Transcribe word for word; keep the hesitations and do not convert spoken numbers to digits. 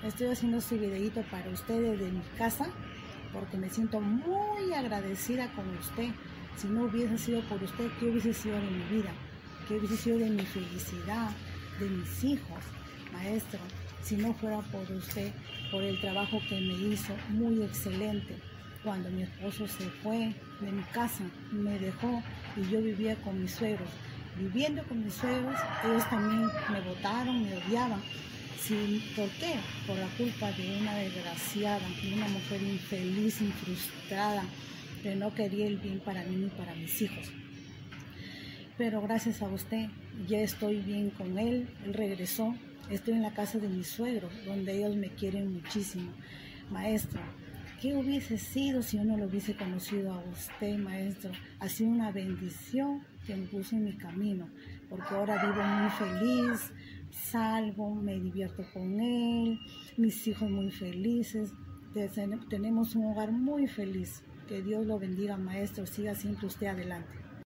estoy haciendo este videito para ustedes de mi casa porque me siento muy agradecida con usted. Si no hubiese sido por usted, ¿qué hubiese sido de mi vida? ¿Qué hubiese sido de mi felicidad, de mis hijos, maestro? Si no fuera por usted, por el trabajo que me hizo muy excelente. Cuando mi esposo se fue de mi casa, me dejó y yo vivía con mis suegros. Viviendo con mis suegros, ellos también me botaron, me odiaban. Sí, ¿por qué? Por la culpa de una desgraciada, de una mujer infeliz y frustrada, que no quería el bien para mí ni para mis hijos. Pero gracias a usted, ya estoy bien con él, él regresó, estoy en la casa de mis suegros, donde ellos me quieren muchísimo. Maestro, ¿qué hubiese sido si yo no lo hubiese conocido a usted, maestro? Ha sido una bendición que me puso en mi camino, porque ahora vivo muy feliz, salgo, me divierto con él, mis hijos muy felices, tenemos un hogar muy feliz. Que Dios lo bendiga, maestro, siga siempre usted adelante.